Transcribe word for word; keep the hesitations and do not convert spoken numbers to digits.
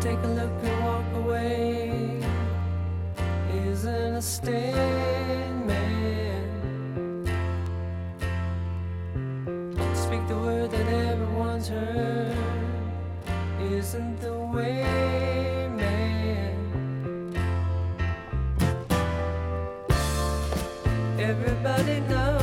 take a look and walk away isn't a statement. Speak the word that everyone's heard isn't the way, man. Everybody knows